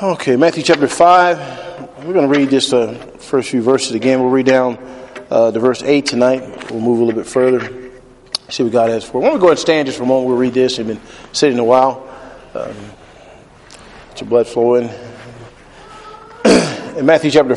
Okay, Matthew chapter 5. We're going to read just the first few verses again. We'll read down to verse 8 tonight. We'll move a little bit further. See what God has for us. Why don't we go ahead and stand just for a moment. We'll read this. We've been sitting a while. Get your blood flowing. In Matthew chapter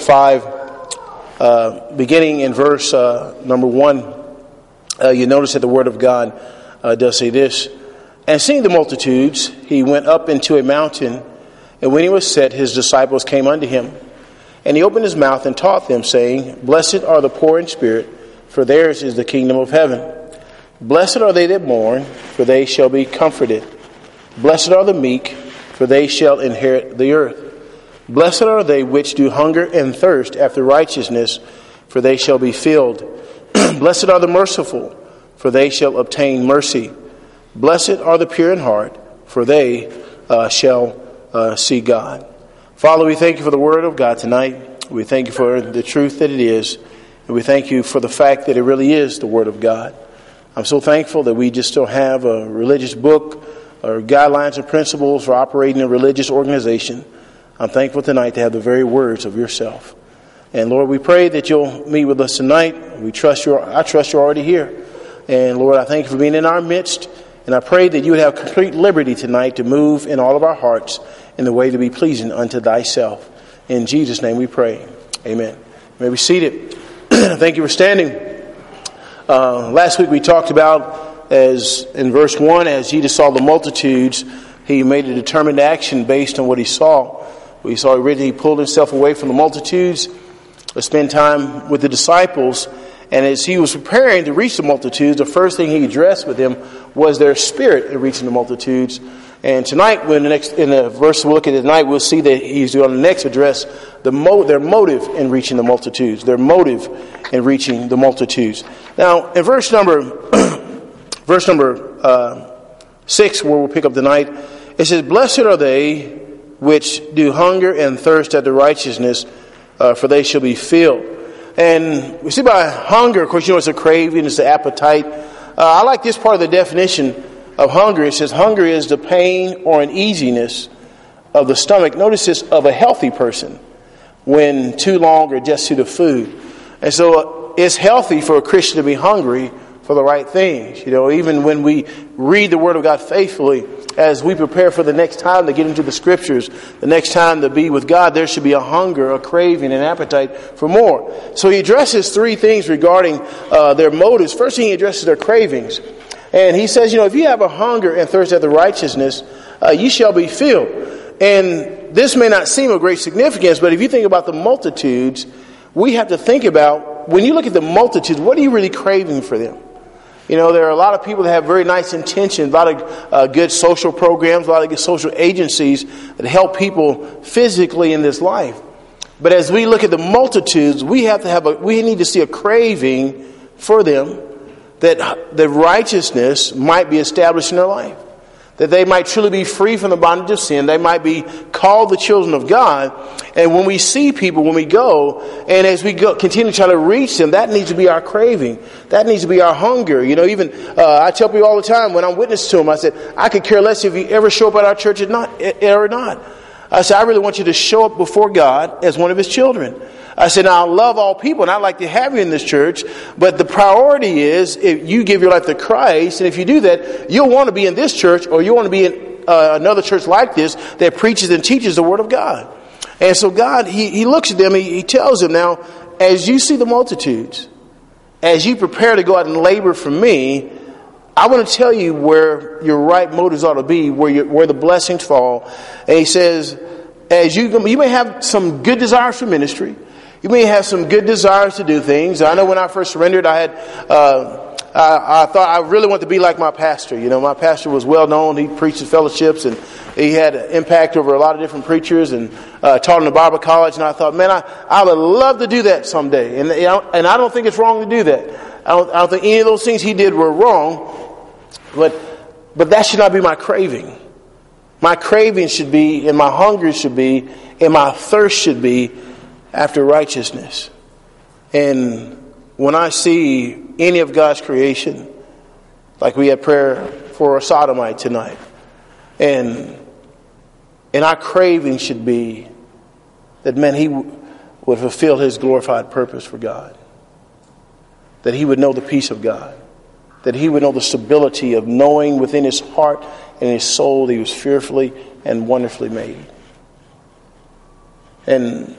5, beginning in verse number 1, you notice that the Word of God does say this. And seeing the multitudes, he went up into a mountain, and when he was set, his disciples came unto him. And he opened his mouth and taught them, saying, Blessed are the poor in spirit, for theirs is the kingdom of heaven. Blessed are they that mourn, for they shall be comforted. Blessed are the meek, for they shall inherit the earth. Blessed are they which do hunger and thirst after righteousness, for they shall be filled. Blessed are the merciful, for they shall obtain mercy. Blessed are the pure in heart, for they shall see God. Father, we thank you for the word of God tonight. We thank you for the truth that it is. And we thank you for the fact that it really is the word of God. I'm so thankful that we just still have a religious book or guidelines and principles for operating a religious organization. I'm thankful tonight to have the very words of yourself. And Lord, we pray that you'll meet with us tonight. I trust you're already here. And Lord, I thank you for being in our midst. And I pray that you would have complete liberty tonight to move in all of our hearts in the way to be pleasing unto thyself. In Jesus' name we pray. Amen. You may be seated. Thank you for standing. Last week we talked about, as in verse 1, as Jesus saw the multitudes, he made a determined action based on what he saw. We saw originally he pulled himself away from the multitudes to spend time with the disciples. And as he was preparing to reach the multitudes, the first thing he addressed with them was their spirit in reaching the multitudes. And tonight, in the verse we'll look at tonight, we'll see that he's going to next address their motive in reaching the multitudes. Their motive in reaching the multitudes. Now, in verse number 6, where we'll pick up tonight, it says, Blessed are they which do hunger and thirst after righteousness, for they shall be filled. And we see by hunger, of course, it's a craving, it's an appetite. I like this part of the definition of hunger. It says hunger is the pain or uneasiness of the stomach. Notice this, of a healthy person when too long or just due to food. And so it's healthy for a Christian to be hungry for the right things. Even when we read the Word of God faithfully, as we prepare for the next time to get into the Scriptures, the next time to be with God, there should be a hunger, a craving, an appetite for more. So he addresses three things regarding their motives. First thing he addresses their cravings. And he says, if you have a hunger and thirst after righteousness, you shall be filled. And this may not seem of great significance, but if you think about the multitudes, we have to think about, when you look at the multitudes, what are you really craving for them? There are a lot of people that have very nice intentions, a lot of good social programs, a lot of good social agencies that help people physically in this life. But as we look at the multitudes, we need to see a craving for them, that the righteousness might be established in their life, that they might truly be free from the bondage of sin. They might be called the children of God. And when we see people, when we go, and as we go, continue to try to reach them, that needs to be our craving. That needs to be our hunger. I tell people all the time when I'm witness to them, I said, I could care less if you ever show up at our church or not. I said, I really want you to show up before God as one of His children. I said, now I love all people and I'd like to have you in this church, but the priority is if you give your life to Christ, and if you do that, you'll want to be in this church or you want to be in another church like this that preaches and teaches the Word of God. And so God, He looks at them, He tells them, now, as you see the multitudes, as you prepare to go out and labor for me, I want to tell you where your right motives ought to be, where the blessings fall. And He says, as you may have some good desires for ministry. You may have some good desires to do things. I know when I first surrendered, I thought I really wanted to be like my pastor. My pastor was well known. He preached at fellowships and he had an impact over a lot of different preachers and taught in the Bible college. And I thought, man, I would love to do that someday. And I don't think it's wrong to do that. I don't think any of those things he did were wrong. But that should not be my craving. My craving should be, and my hunger should be, and my thirst should be after righteousness. And when I see any of God's creation, like we had prayer for a sodomite tonight, and And our craving should be that, man, he would fulfill his glorified purpose for God. That he would know the peace of God. That he would know the stability of knowing within his heart and his soul that he was fearfully and wonderfully made. And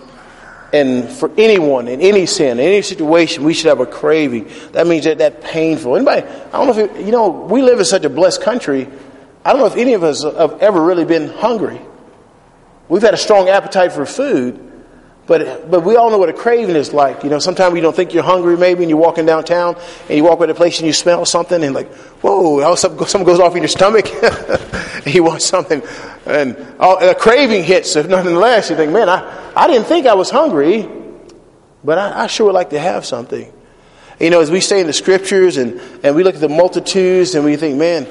for anyone, in any sin, in any situation, we should have a craving. That means that painful. Anybody, I don't know if, we live in such a blessed country. I don't know if any of us have ever really been hungry. We've had a strong appetite for food, but we all know what a craving is like. Sometimes you don't think you're hungry maybe, and you're walking downtown, and you walk by the place and you smell something, and like, whoa, something goes off in your stomach, and you want something, and a craving hits. If nothing less, you think, man, I didn't think I was hungry, but I sure would like to have something. As we stay in the scriptures, and we look at the multitudes, and we think, man,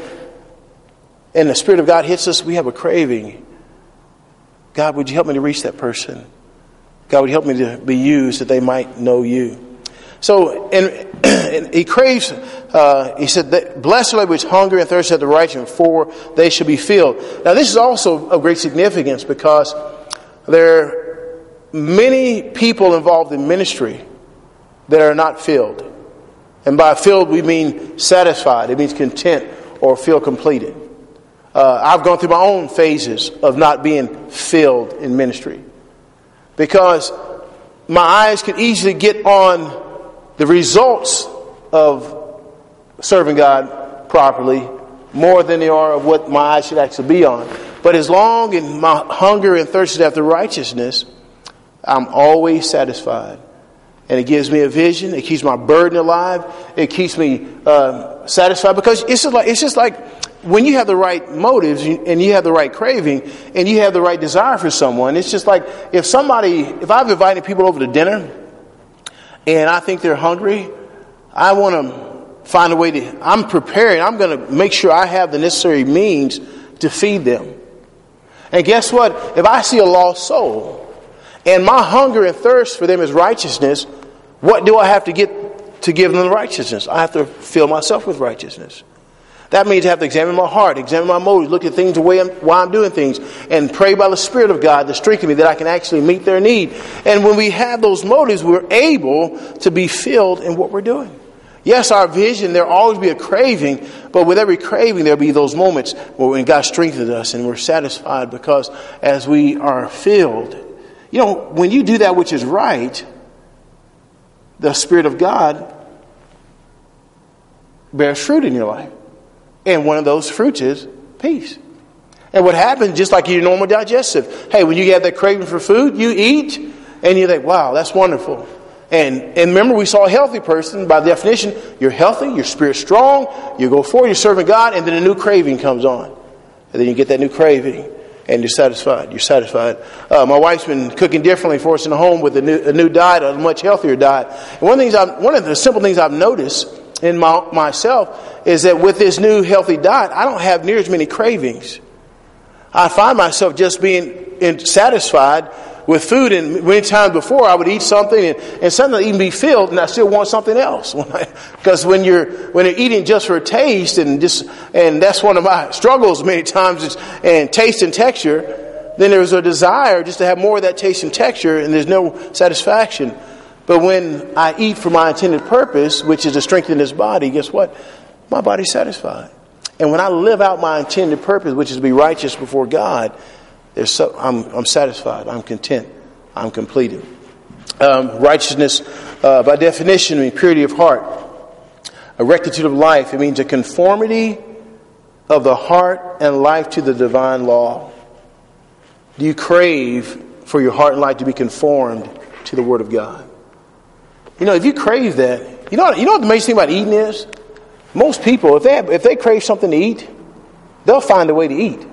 and the Spirit of God hits us, we have a craving. God, would you help me to reach that person? God, would you help me to be used that they might know you? So, and he craves, he said, blessed are they which hunger and thirst after righteousness, for they shall be filled. Now, this is also of great significance because there are many people involved in ministry that are not filled. And by filled, we mean satisfied. It means content or feel completed. I've gone through my own phases of not being filled in ministry because my eyes can easily get on the results of serving God properly more than they are of what my eyes should actually be on. But as long as my hunger and thirst after righteousness, I'm always satisfied. And it gives me a vision. It keeps my burden alive. It keeps me satisfied because it's just like when you have the right motives and you have the right craving and you have the right desire for someone, it's just like if I've invited people over to dinner and I think they're hungry, I want to find a way I'm preparing. I'm going to make sure I have the necessary means to feed them. And guess what? If I see a lost soul and my hunger and thirst for them is righteousness, what do I have to get to give them the righteousness? I have to fill myself with righteousness. That means I have to examine my heart, examine my motives, look at things the way why I'm doing things, and pray by the Spirit of God to strengthen me that I can actually meet their need. And when we have those motives, we're able to be filled in what we're doing. Yes, our vision, there'll always be a craving, but with every craving, there'll be those moments when God strengthens us and we're satisfied because as we are filled, when you do that which is right, the Spirit of God bears fruit in your life. And one of those fruits is peace. And what happens, just like your normal digestive, hey, when you have that craving for food, you eat, and you think, wow, that's wonderful. And remember, we saw a healthy person, by definition, you're healthy, your spirit's strong, you go forward, you're serving God, and then a new craving comes on. And then you get that new craving, and you're satisfied. My wife's been cooking differently for us in the home with a new diet, a much healthier diet. And one of the simple things I've noticed in myself is that with this new healthy diet, I don't have near as many cravings. I find myself just being satisfied with food, and many times before I would eat something and suddenly even be filled, and I still want something else. Because when you're eating just for taste and that's one of my struggles many times and taste and texture, then there's a desire just to have more of that taste and texture, and there's no satisfaction. But when I eat for my intended purpose, which is to strengthen this body, guess what? My body's satisfied. And when I live out my intended purpose, which is to be righteous before God, I'm satisfied. I'm content. I'm completed. Righteousness, by definition, means purity of heart, a rectitude of life. It means a conformity of the heart and life to the divine law. Do you crave for your heart and life to be conformed to the Word of God? If you crave that, you know what the amazing thing about eating is? Most people, if they crave something to eat, they'll find a way to eat.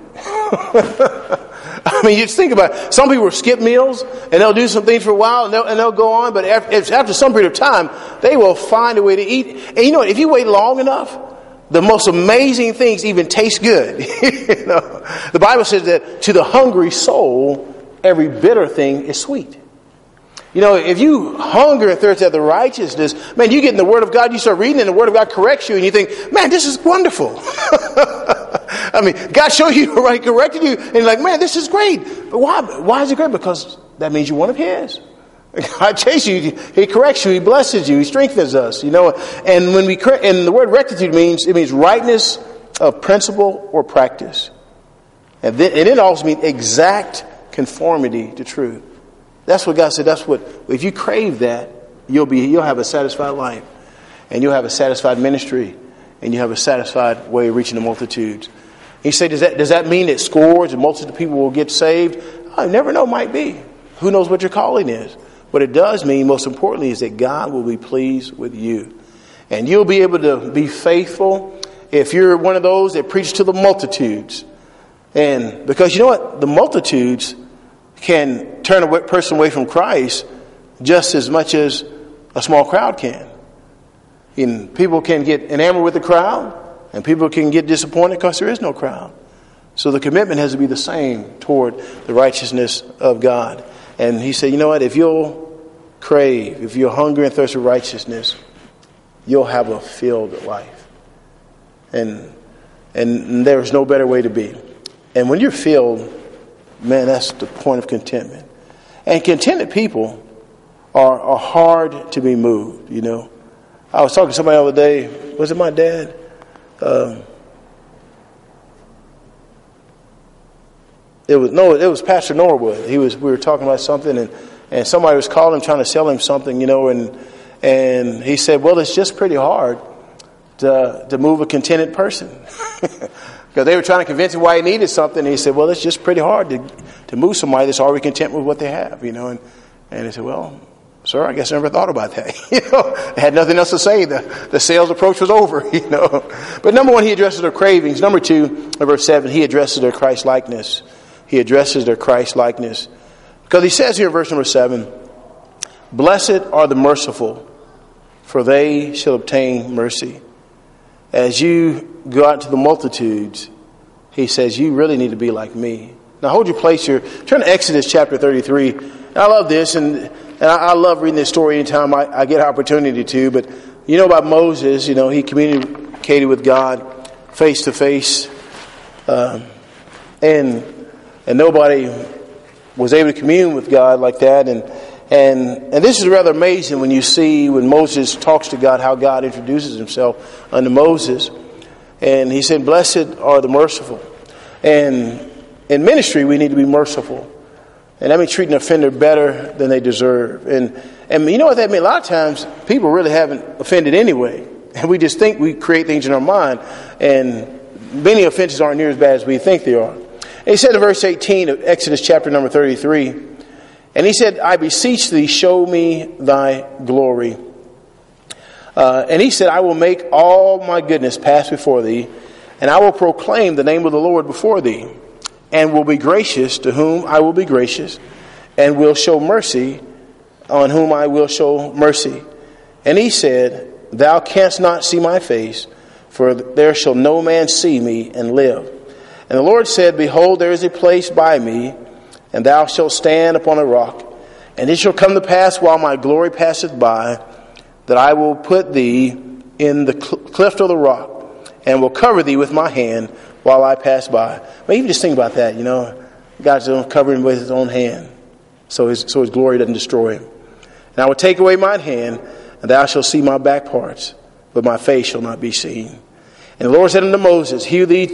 I mean, you just think about it. Some people will skip meals and they'll do some things for a while and they'll go on. But after some period of time, they will find a way to eat. And if you wait long enough, the most amazing things even taste good. The Bible says that to the hungry soul, every bitter thing is sweet. If you hunger and thirst after righteousness, man, you get in the Word of God, you start reading and the Word of God corrects you and you think, man, this is wonderful. I mean, God showed you, right, corrected you, and you're like, man, this is great. But why? Why is it great? Because that means you're one of His. God chases you, He corrects you, He blesses you, He strengthens us, And when and the word rectitude means rightness of principle or practice. And it also means exact conformity to truth. That's what God said. If you crave that, you'll have a satisfied life, and you'll have a satisfied ministry, and you have a satisfied way of reaching the multitudes. He said, does that mean that scores and multitudes of people will get saved? I never know, might be. Who knows what your calling is? What it does mean, most importantly, is that God will be pleased with you. And you'll be able to be faithful if you're one of those that preach to the multitudes. And because you know what? The multitudes can turn a person away from Christ just as much as a small crowd can. And people can get enamored with the crowd, and people can get disappointed because there is no crowd. So the commitment has to be the same toward the righteousness of God. And He said, you know what? If you'll crave, if you're hungry and thirsty for righteousness, you'll have a filled life. And there's no better way to be. And when you're filled, man, that's the point of contentment. And contented people are hard to be moved, I was talking to somebody the other day. Was it my dad? It was Pastor Norwood. We were talking about something, and somebody was calling him trying to sell him something, and he said, well, it's just pretty hard to move a contented person. Because they were trying to convince him why he needed something. And he said, well, it's just pretty hard to move somebody that's already content with what they have, And he said, well, sir, I guess I never thought about that. I had nothing else to say. The sales approach was over, But number one, He addresses their cravings. Number two, in verse 7, He addresses their Christ-likeness. He addresses their Christ-likeness. Because He says here in verse number 7, blessed are the merciful, for they shall obtain mercy. As you go out to the multitudes, He says, you really need to be like me. Now hold your place here. Turn to Exodus chapter 33. And I love this, and I love reading this story anytime I get an opportunity to. But you know about Moses, he communicated with God face to face. And nobody was able to commune with God like that. And this is rather amazing when you see when Moses talks to God, how God introduces Himself unto Moses. And He said, blessed are the merciful. And in ministry, we need to be merciful. And that means treating an offender better than they deserve. And you know what that means? A lot of times, people really haven't offended anyway. And we just think we create things in our mind. And many offenses aren't near as bad as we think they are. And He said in verse 18 of Exodus chapter number 33, and He said, I beseech thee, show me thy glory. And He said, I will make all my goodness pass before thee, and I will proclaim the name of the Lord before thee, and will be gracious to whom I will be gracious, and will show mercy on whom I will show mercy. And He said, thou canst not see my face, for there shall no man see me and live. And the Lord said, behold, there is a place by me, and thou shalt stand upon a rock. And it shall come to pass while my glory passeth by, that I will put thee in the cleft of the rock, and will cover thee with my hand while I pass by. But even just think about that, God's covering with His own hand, so his glory doesn't destroy Him. And I will take away mine hand, and thou shalt see my back parts, but my face shall not be seen. And the Lord said unto Moses, hew thee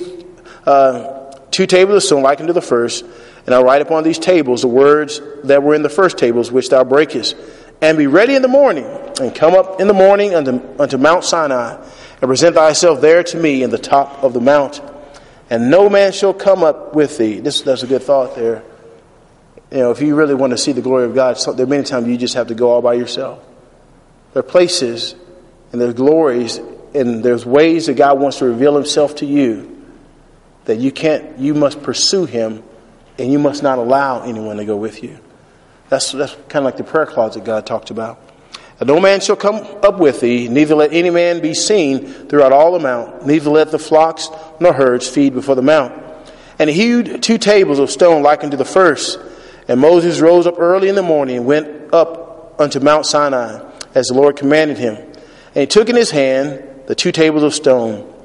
2 tables of stone like unto the first, and I'll write upon these tables the words that were in the first tables which thou breakest. And be ready in the morning, and come up in the morning unto Mount Sinai, and present thyself there to me in the top of the mount. And no man shall come up with thee. That's a good thought there. If you really want to see the glory of God, there are many times you just have to go all by yourself. There are places, and there's glories, and there's ways that God wants to reveal Himself to you that you must pursue Him, and you must not allow anyone to go with you. That's kind of like the prayer closet God talked about. And no man shall come up with thee, neither let any man be seen throughout all the mount, neither let the flocks nor herds feed before the mount. And he hewed 2 tables of stone like unto the first. And Moses rose up early in the morning and went up unto Mount Sinai, as the Lord commanded him. And he took in his hand the 2 tables of stone,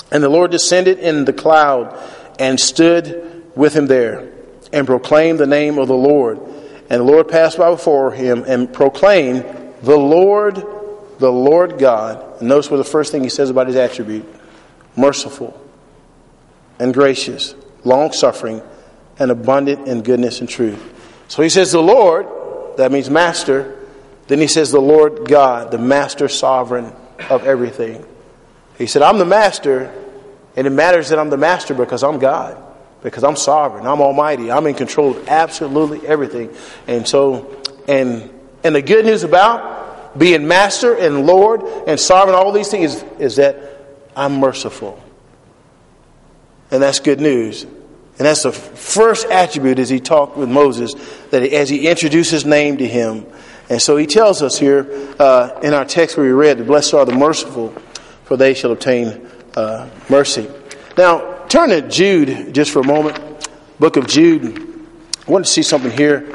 And the Lord descended in the cloud and stood with him there and proclaimed the name of the Lord. And the Lord passed by before him and proclaimed, the Lord God. And notice what the first thing he says about his attribute: merciful and gracious, long-suffering, and abundant in goodness and truth. So he says the Lord, that means master. Then he says the Lord God, the master sovereign of everything. He said, I'm the master, and it matters that I'm the master because I'm God, because I'm sovereign, I'm almighty, I'm in control of absolutely everything. And so, and the good news about being master and Lord and sovereign, all these things is that I'm merciful. And that's good news. And that's the first attribute as he talked with Moses, that as he introduced his name to him. And so he tells us here in our text where we read, blessed are the merciful, for they shall obtain mercy. Now, turn to Jude just for a moment. Book of Jude. I want to see something here.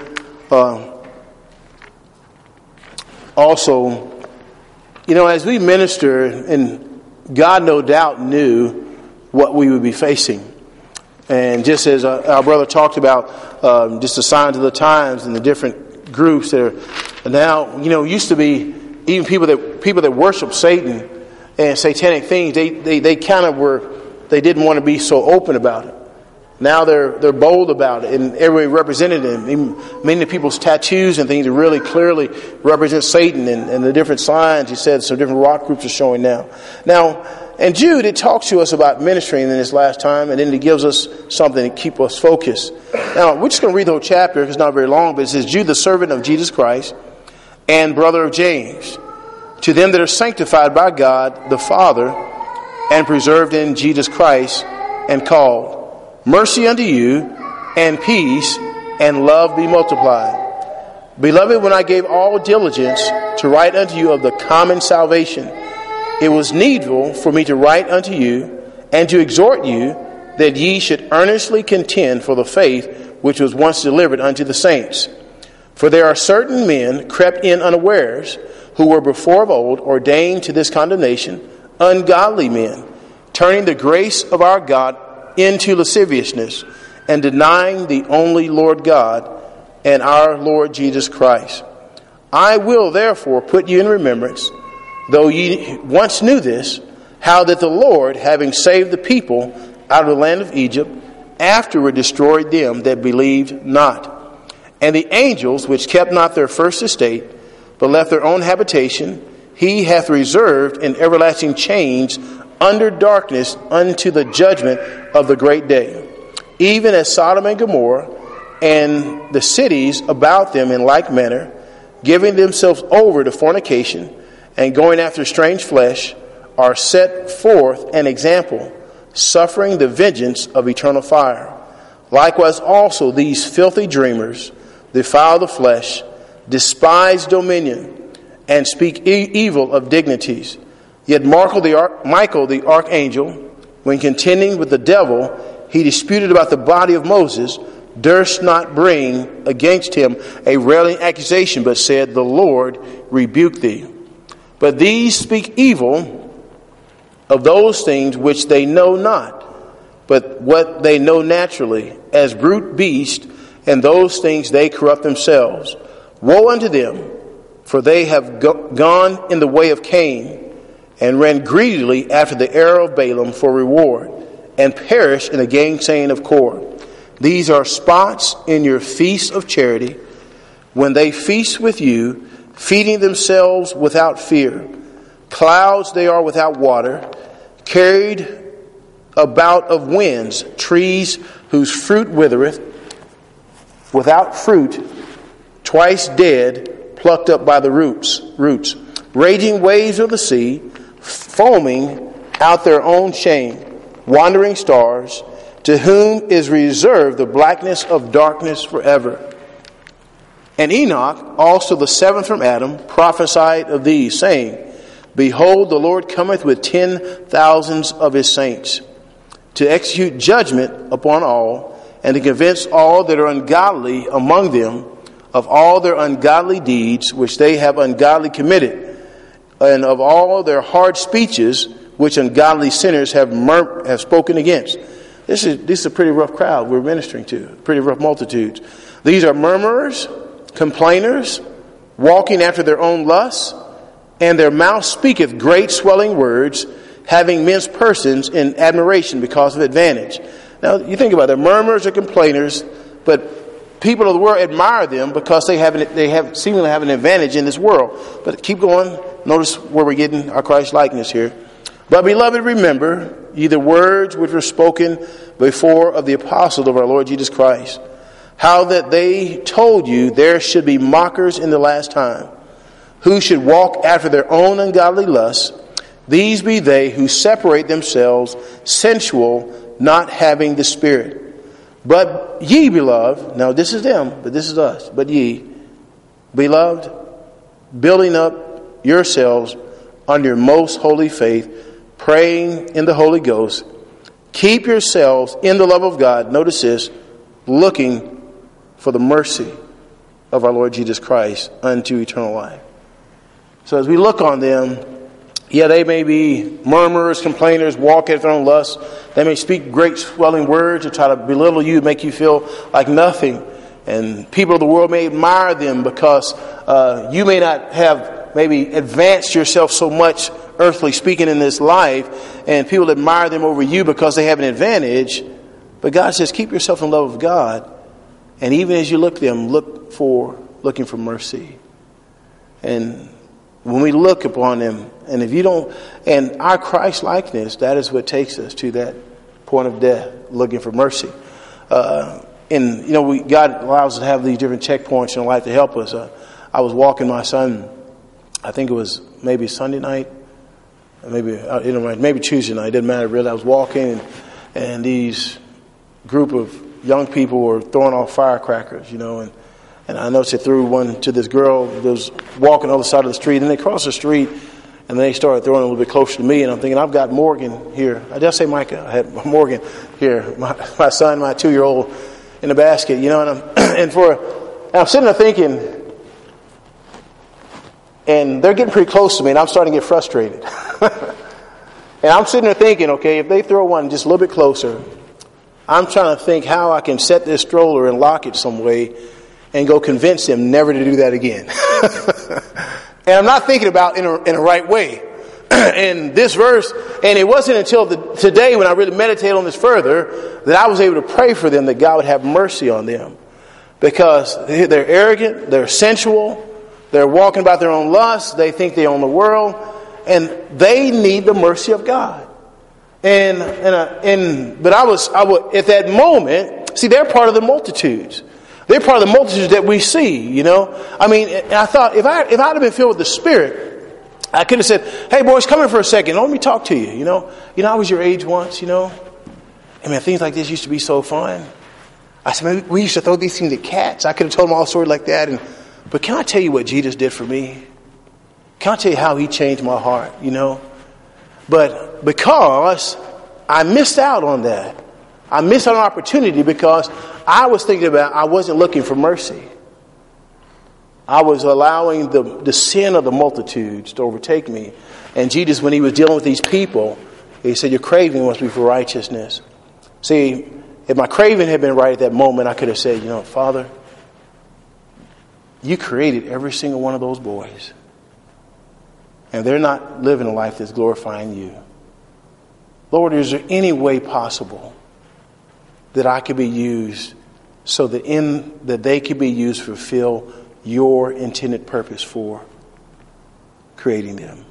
Also, as we minister, and God no doubt knew what we would be facing. And just as our brother talked about just the signs of the times and the different groups that are now, used to be even people that worship Satan and satanic things, they kind of were, they didn't want to be so open about it. Now they're bold about it, and everybody represented them. Even many people's tattoos and things really clearly represent Satan and the different signs. He said some different rock groups are showing now. Now, in Jude, it talks to us about ministering in this last time, and then it gives us something to keep us focused. Now, we're just going to read the whole chapter because it's not very long, but it says, Jude, the servant of Jesus Christ and brother of James, to them that are sanctified by God the Father and preserved in Jesus Christ and called, mercy unto you and peace and love be multiplied. Beloved, when I gave all diligence to write unto you of the common salvation, it was needful for me to write unto you and to exhort you that ye should earnestly contend for the faith which was once delivered unto the saints. For there are certain men crept in unawares, who were before of old ordained to this condemnation, ungodly men, turning the grace of our God into lasciviousness, and denying the only Lord God and our Lord Jesus Christ. I will therefore put you in remembrance, though ye once knew this, how that the Lord, having saved the people out of the land of Egypt, afterward destroyed them that believed not. And the angels, which kept not their first estate, but left their own habitation, he hath reserved in everlasting chains under darkness unto the judgment of the great day. Even as Sodom and Gomorrah and the cities about them in like manner, giving themselves over to fornication and going after strange flesh, are set forth an example, suffering the vengeance of eternal fire. Likewise also these filthy dreamers defile the flesh, despise dominion, and speak evil of dignities. Yet Michael the archangel, when contending with the devil, he disputed about the body of Moses, durst not bring against him a railing accusation, but said, the Lord rebuke thee. But these speak evil of those things which they know not, but what they know naturally, as brute beasts, and those things they corrupt themselves. Woe unto them, for they have gone in the way of Cain, and ran greedily after the arrow of Balaam for reward, and perished in the gainsaying of Korah. These are spots in your feasts of charity, when they feast with you, feeding themselves without fear. Clouds they are without water, carried about of winds, trees whose fruit withereth, without fruit, twice dead, plucked up by the roots, raging waves of the sea, foaming out their own shame, wandering stars, to whom is reserved the blackness of darkness forever. And Enoch, also the seventh from Adam, prophesied of these, saying, Behold, the Lord cometh with 10,000s of his saints, to execute judgment upon all, and to convince all that are ungodly among them of all their ungodly deeds which they have ungodly committed, and of all their hard speeches which ungodly sinners have spoken against. This is a pretty rough crowd we're ministering to, pretty rough multitudes. These are murmurers, complainers, walking after their own lusts, and their mouth speaketh great swelling words, having men's persons in admiration because of advantage. Now, you think about it, they're murmurers or complainers, but people of the world admire them because they seemingly have an advantage in this world. But keep going. Notice where we're getting our Christ likeness here. But beloved, remember ye the words which were spoken before of the apostles of our Lord Jesus Christ, how that they told you there should be mockers in the last time, who should walk after their own ungodly lusts. These be they who separate themselves, sensual, not having the Spirit. But ye, beloved, now this is them, but this is us. But ye, beloved, building up yourselves on your most holy faith, praying in the Holy Ghost, keep yourselves in the love of God. Notice this, looking for the mercy of our Lord Jesus Christ unto eternal life. So as we look on them, yeah, they may be murmurers, complainers, walk after their own lusts. They may speak great swelling words to try to belittle you, make you feel like nothing. And people of the world may admire them because you may not have maybe advanced yourself so much, earthly speaking, in this life. And people admire them over you because they have an advantage. But God says, keep yourself in love of God. And even as you look at them, looking for mercy. And when we look upon them, and if you don't, and our Christ likeness, that is what takes us to that point of death, looking for mercy. And God allows us to have these different checkpoints in life to help us. I was walking my son, I think it was maybe Sunday night, maybe Tuesday night. It didn't matter really. I was walking, and these group of young people were throwing off firecrackers, and I noticed they threw one to this girl that was walking on the other side of the street. And they crossed the street, and they started throwing a little bit closer to me. And I'm thinking, I've got Morgan here. I just say Micah. I had Morgan here, my son, my 2-year-old, in the basket. And I'm sitting there thinking, and they're getting pretty close to me, and I'm starting to get frustrated. And I'm sitting there thinking, okay, if they throw one just a little bit closer, I'm trying to think how I can set this stroller and lock it some way and go convince them never to do that again. And I'm not thinking about in a right way. And this verse, and it wasn't until today when I really meditated on this further that I was able to pray for them that God would have mercy on them. Because they're arrogant, they're sensual, they're walking about their own lusts, they think they own the world, and they need the mercy of God. But I was at that moment, see, they're part of the multitudes. They're part of the multitudes that we see, And I thought, if I'd have been filled with the Spirit, I could have said, hey, boys, come in for a second. Let me talk to you, I was your age once, things like this used to be so fun. I said, man, we used to throw these things at cats. I could have told them all a story like that. But can I tell you what Jesus did for me? Can I tell you how he changed my heart, But because I missed out on that, I missed out on an opportunity because I was thinking about, I wasn't looking for mercy. I was allowing the sin of the multitudes to overtake me. And Jesus, when he was dealing with these people, he said, your craving must be for righteousness. See, if my craving had been right at that moment, I could have said, Father, you created every single one of those boys. And they're not living a life that's glorifying you. Lord, is there any way possible that I could be used so that they could be used to fulfill your intended purpose for creating them?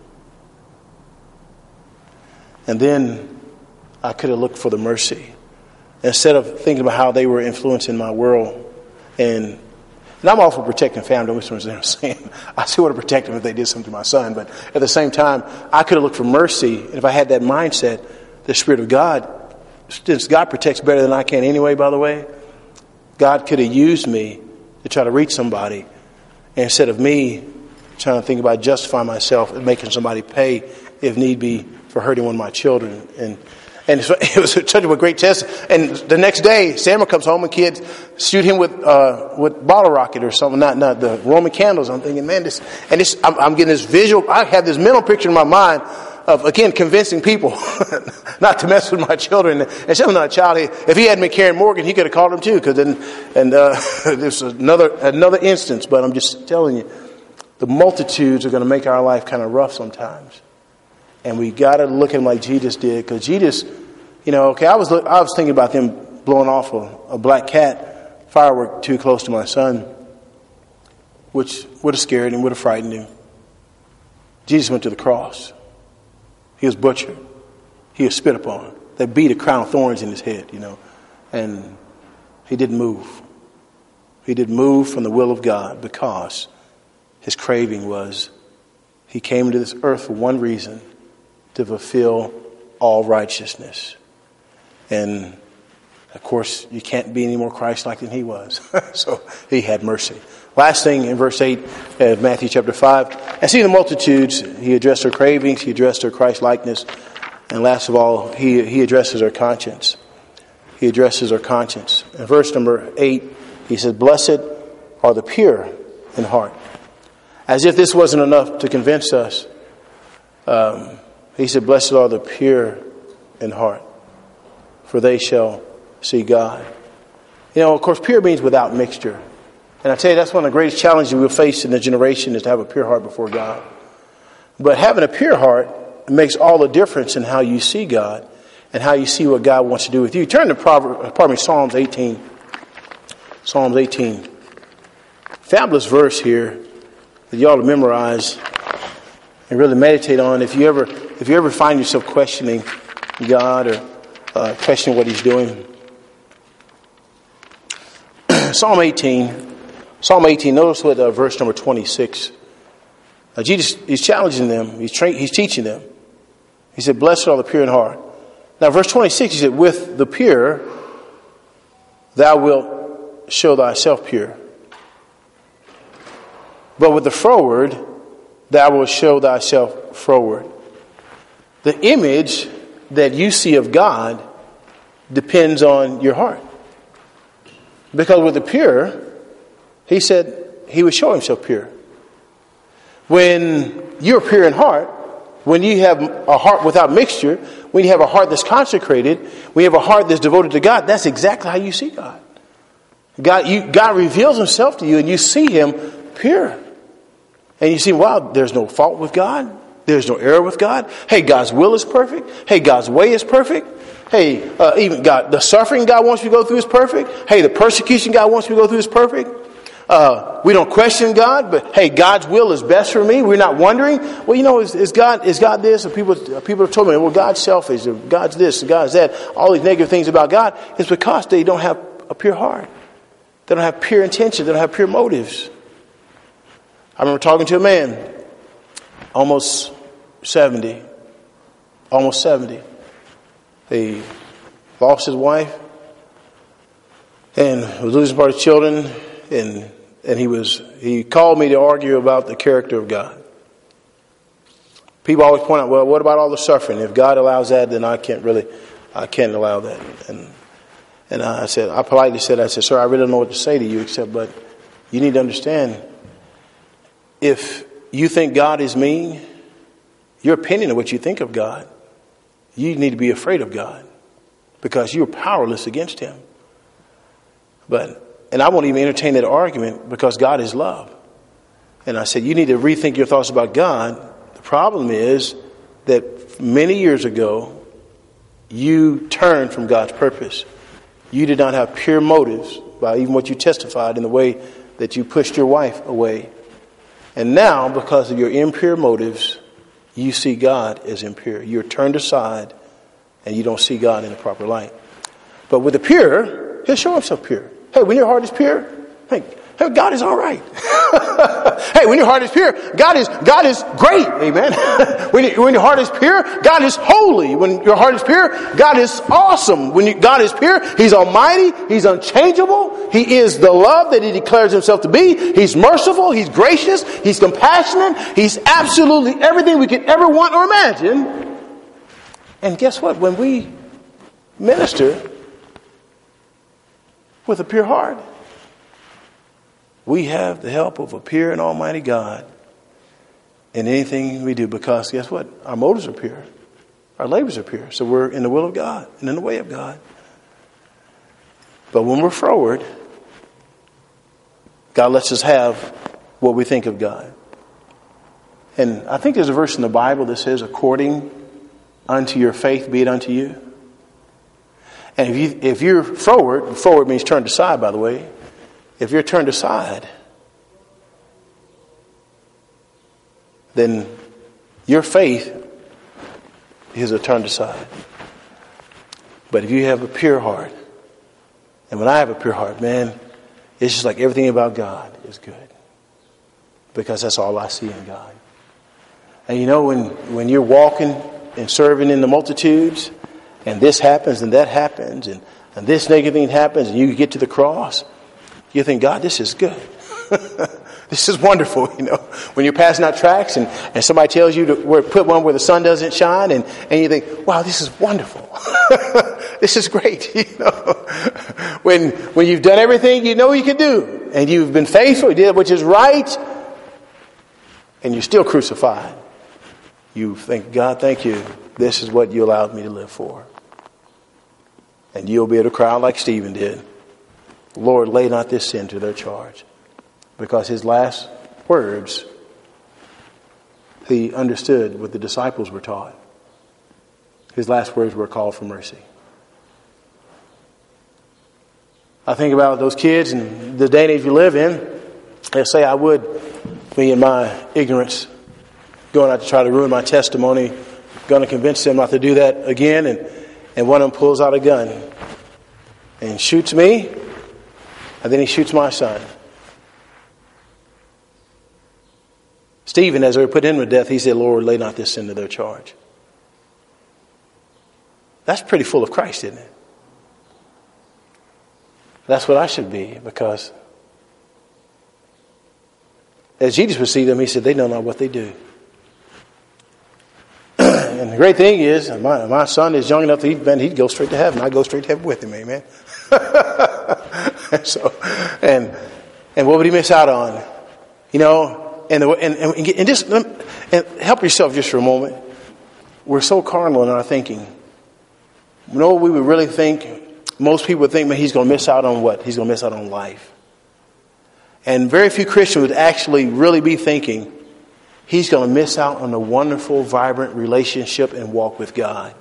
And then I could have looked for the mercy instead of thinking about how they were influencing my world. And I'm all for protecting family. Don't misunderstand what I'm saying. I still want to protect them if they did something to my son. But at the same time, I could have looked for mercy. And if I had that mindset, the Spirit of God, since God protects better than I can anyway, by the way, God could have used me to try to reach somebody instead of me trying to think about justifying myself and making somebody pay, if need be, for hurting one of my children. And it was such a great test. And the next day, Samuel comes home and kids shoot him with bottle rocket or something, not the Roman candles. I'm thinking, man, I'm getting this visual. I have this mental picture in my mind of again, convincing people not to mess with my children. And still not a child. If he hadn't been carrying Morgan, he could have called him too. Because there's another instance. But I'm just telling you, the multitudes are going to make our life kind of rough sometimes. And we got to look at them like Jesus did. Because Jesus, I was thinking about them blowing off a black cat firework too close to my son, which would have scared him, would have frightened him. Jesus went to the cross. He was butchered. He was spit upon. They beat a crown of thorns in his head, and he didn't move. He didn't move from the will of God because his craving was he came into this earth for one reason, to fulfill all righteousness. And of course, you can't be any more Christ-like than he was. So he had mercy. Last thing in verse 8 of Matthew chapter 5. And seeing the multitudes, he addressed their cravings, he addressed their Christ-likeness. And last of all, he addresses their conscience. He addresses their conscience. In verse number 8, he says, blessed are the pure in heart. As if this wasn't enough to convince us. He said, blessed are the pure in heart, for they shall see God. Of course, pure means without mixture. And I tell you, that's one of the greatest challenges we'll face in the generation is to have a pure heart before God. But having a pure heart makes all the difference in how you see God and how you see what God wants to do with you. Turn to Psalms 18. Psalms 18. Fabulous verse here that you ought to memorize and really meditate on. If you ever find yourself questioning God or questioning what he's doing. Psalm 18, notice what verse number 26. Jesus, he's challenging them. He's teaching them. He said, blessed are the pure in heart. Now, verse 26, he said, with the pure, thou wilt show thyself pure. But with the froward, thou wilt show thyself froward. The image that you see of God depends on your heart. Because with the pure, he said he would show himself pure. When you're pure in heart, when you have a heart without mixture, when you have a heart that's consecrated, when you have a heart that's devoted to God, that's exactly how you see God. God reveals himself to you and you see him pure. And you see, wow, there's no fault with God. There's no error with God. Hey, God's will is perfect. Hey, God's way is perfect. Hey, even God, the suffering God wants you to go through is perfect. Hey, the persecution God wants you to go through is perfect. We don't question God, but hey, God's will is best for me. We're not wondering, well, is God this? Or people have told me, well, God's selfish, or God's this, or God's that. All these negative things about God. It's because they don't have a pure heart. They don't have pure intention. They don't have pure motives. I remember talking to a man, almost 70. He lost his wife and was losing part of his children, and he called me to argue about the character of God. People always point out, well, what about all the suffering? If God allows that, then I can't allow that. And I politely said, sir, I really don't know what to say to you but you need to understand, if you think God is mean, your opinion of what you think of God, you need to be afraid of God because you're powerless against him. And I won't even entertain that argument because God is love. And I said, you need to rethink your thoughts about God. The problem is that many years ago, you turned from God's purpose. You did not have pure motives by even what you testified in the way that you pushed your wife away. And now, because of your impure motives, you see God as impure. You're turned aside and you don't see God in the proper light. But with the pure, he'll show himself pure. Hey, when your heart is pure, hey, God is all right. Hey, when your heart is pure, God is great. Amen. When your heart is pure, God is holy. When your heart is pure, God is awesome. God is pure, he's almighty, he's unchangeable. He is the love that he declares himself to be. He's merciful, he's gracious, he's compassionate. He's absolutely everything we could ever want or imagine. And guess what? When we minister with a pure heart, we have the help of a pure and almighty God in anything we do, because guess what? Our motives are pure. Our labors are pure. So we're in the will of God and in the way of God. But when we're froward, God lets us have what we think of God. And I think there's a verse in the Bible that says, according unto your faith be it unto you. And if you're forward means turned aside, by the way. If you're turned aside, then your faith is a turned aside. But if you have a pure heart, and when I have a pure heart, man, it's just like everything about God is good. Because that's all I see in God. And you know, when you're walking and serving in the multitudes, and this happens and that happens, and this negative thing happens, and you get to the cross, you think, God, this is good. This is wonderful, you know. When you're passing out tracts and somebody tells you to put one where the sun doesn't shine, and you think, wow, this is wonderful. This is great, you know. When you've done everything you know you can do, and you've been faithful, you did which is right, and you're still crucified, you think, God, thank you. This is what you allowed me to live for. And you'll be able to cry out like Stephen did. Lord, lay not this sin to their charge. Because his last words, he understood what the disciples were taught. His last words were a call for mercy. I think about those kids and the day and age we live in. They say I would, me in my ignorance, going out to try to ruin my testimony, going to convince them not to do that again. And one of them pulls out a gun and shoots me, and then he shoots my son. Stephen, as they were put in with death, he said, Lord, lay not this sin to their charge. That's pretty full of Christ, isn't it? That's what I should be, because as Jesus would see them, he said, they know not what they do. And the great thing is, my son is young enough that he'd go straight to heaven. I'd go straight to heaven with him, amen. And what would he miss out on? You know, and just help yourself just for a moment. We're so carnal in our thinking. You know what we would really think? Most people would think, man, he's going to miss out on what? He's going to miss out on life. And very few Christians would actually really be thinking, he's going to miss out on a wonderful, vibrant relationship and walk with God.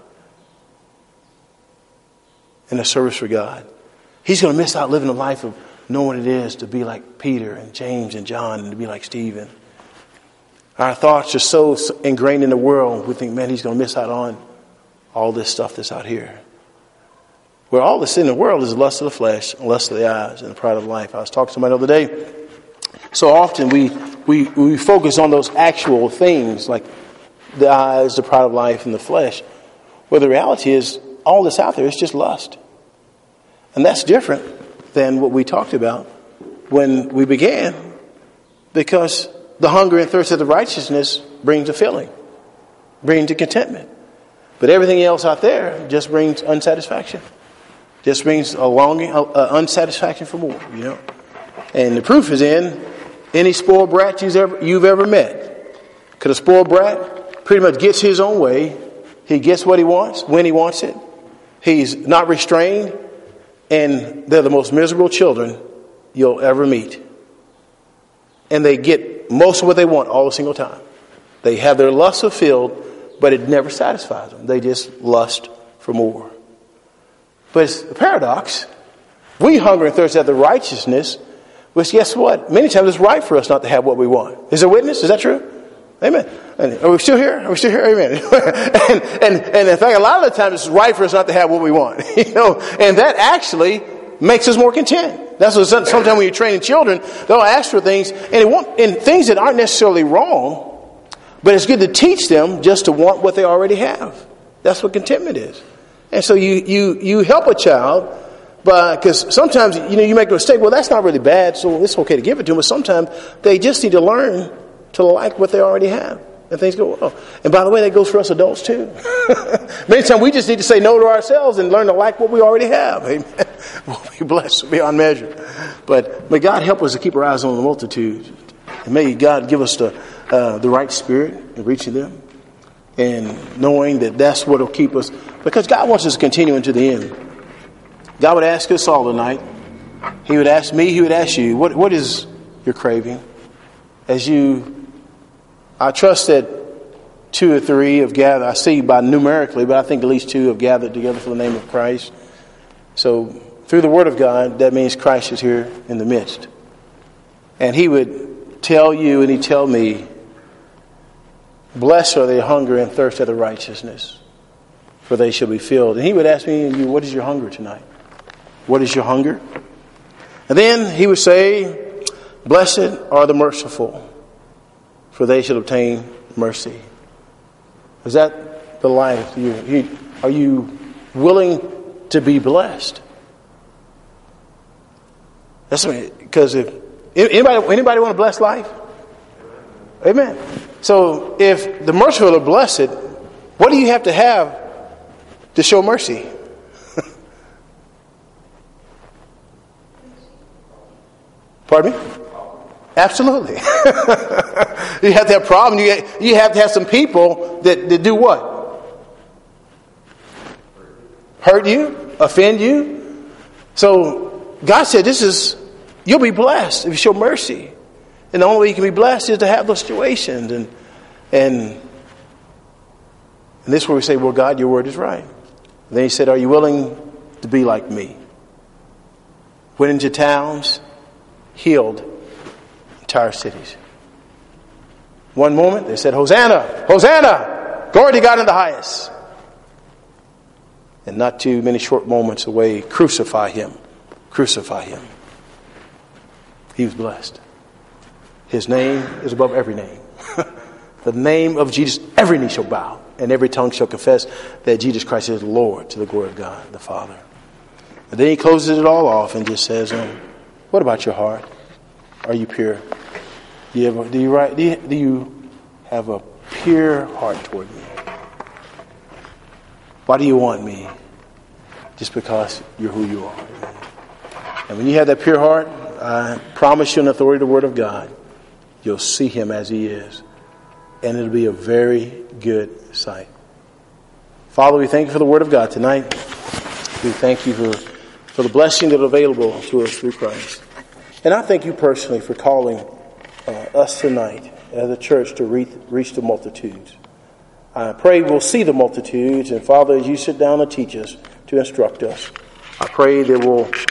And a service for God. He's going to miss out living a life of knowing what it is to be like Peter and James and John and to be like Stephen. Our thoughts are so ingrained in the world, we think, man, he's going to miss out on all this stuff that's out here. Where all that's in the world is the lust of the flesh, the lust of the eyes, and the pride of life. I was talking to somebody the other day. So often we focus on those actual things like the eyes, the pride of life, and the flesh. Where the reality is, all that's out there is just lust. And that's different than what we talked about when we began, because the hunger and thirst of the righteousness brings a filling, brings a contentment. But everything else out there just brings unsatisfaction. Just brings a longing, unsatisfaction for more, you know. And the proof is in any spoiled brat you've ever met. Because a spoiled brat pretty much gets his own way. He gets what he wants when he wants it. He's not restrained. And they're the most miserable children you'll ever meet. And they get most of what they want all the single time. They have their lust fulfilled, but it never satisfies them. They just lust for more. But it's a paradox. We hunger and thirst after righteousness, which guess what? Many times it's right for us not to have what we want. Is there witness? Is that true? Amen. And are we still here? Are we still here? Amen. and in fact, a lot of the times it's right for us not to have what we want. You know, and that actually makes us more content. That's what sometimes when you're training children, they'll ask for things, and things that aren't necessarily wrong, but it's good to teach them just to want what they already have. That's what contentment is. And so you help a child, because sometimes you make a mistake. Well, that's not really bad, so it's okay to give it to them. But sometimes they just need to learn to like what they already have, and things go well. And by the way, that goes for us adults too. Many times we just need to say no to ourselves and learn to like what we already have. Amen. We'll be blessed beyond measure. But may God help us to keep our eyes on the multitude, And may God give us the right spirit in reaching them and knowing that that's what will keep us. Because God wants us to continue into the end. God would ask us all tonight. He would ask me, he would ask you, what is your craving? I trust that 2 or 3 have gathered. I see by numerically, but I think at least 2 have gathered together for the name of Christ. So through the word of God, that means Christ is here in the midst. And he would tell you and he'd tell me, blessed are they hunger and thirst after righteousness, for they shall be filled. And he would ask me and you, what is your hunger tonight? What is your hunger? And then he would say, blessed are the merciful, for they shall obtain mercy. Is that the life? Are you willing to be blessed? That's because if anybody want a blessed life? Amen. So if the merciful are blessed, what do you have to show mercy? Pardon me? Absolutely. You have to have problems. You have to have some people that do what? Hurt you? Offend you? So God said you'll be blessed if you show mercy. And the only way you can be blessed is to have those situations. And this is where we say, well, God, your word is right. And then he said, are you willing to be like me? Went into towns, healed entire cities. One moment they said, Hosanna, Hosanna, glory to God in the highest. And not too many short moments away, crucify him, crucify him. He was blessed. His name is above every name. The name of Jesus, every knee shall bow and every tongue shall confess that Jesus Christ is Lord, to the glory of God the Father. And then he closes it all off and just says, what about your heart? Are you pure? Do you have a pure heart toward me? Why do you want me? Just because you're who you are. And when you have that pure heart, I promise you in authority of the word of God, you'll see him as he is. And it'll be a very good sight. Father, we thank you for the word of God tonight. We thank you for the blessing that is available to us through Christ. And I thank you personally for calling us tonight as a church to reach the multitudes. I pray we'll see the multitudes. And Father, as you sit down and teach us, to instruct us, I pray that we'll